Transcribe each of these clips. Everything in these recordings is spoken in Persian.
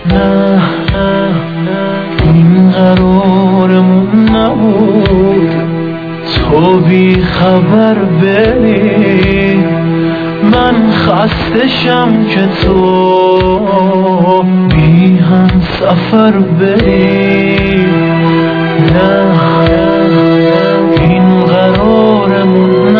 نه این قرارمون نبود تو بی خبر بری، من خستشم که تو بی هم سفر بری. نه این قرارمون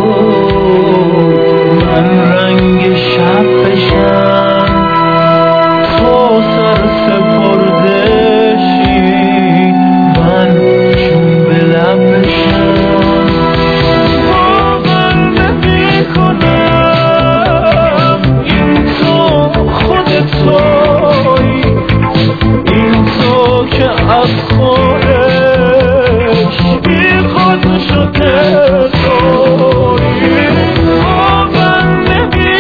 نبود من رنگ شب بشم تو سر سپردشی، من چون به لب بشم. باور نمی کنم این تو خود تویی، این تو که از خودش بی خود شده تویی. باور نمی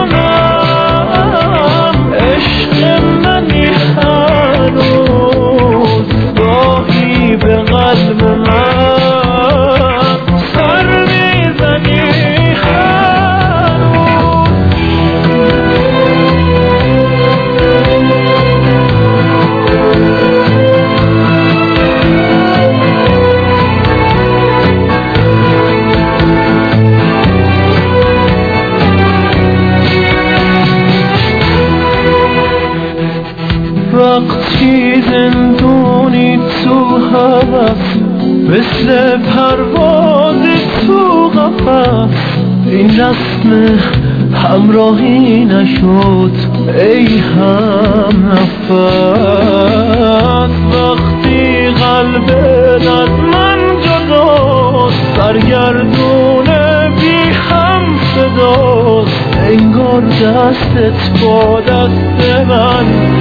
کنم عشق منی هنوز گاهی به قلب من سر میزنی وقتی زندونی تو هوس مثل پرواز تو قفس، این رسم همراهی نشد ای هم نفس. وقتی قلبت از من جداست سرگردون بی هم صداست، انگار دستت با دست من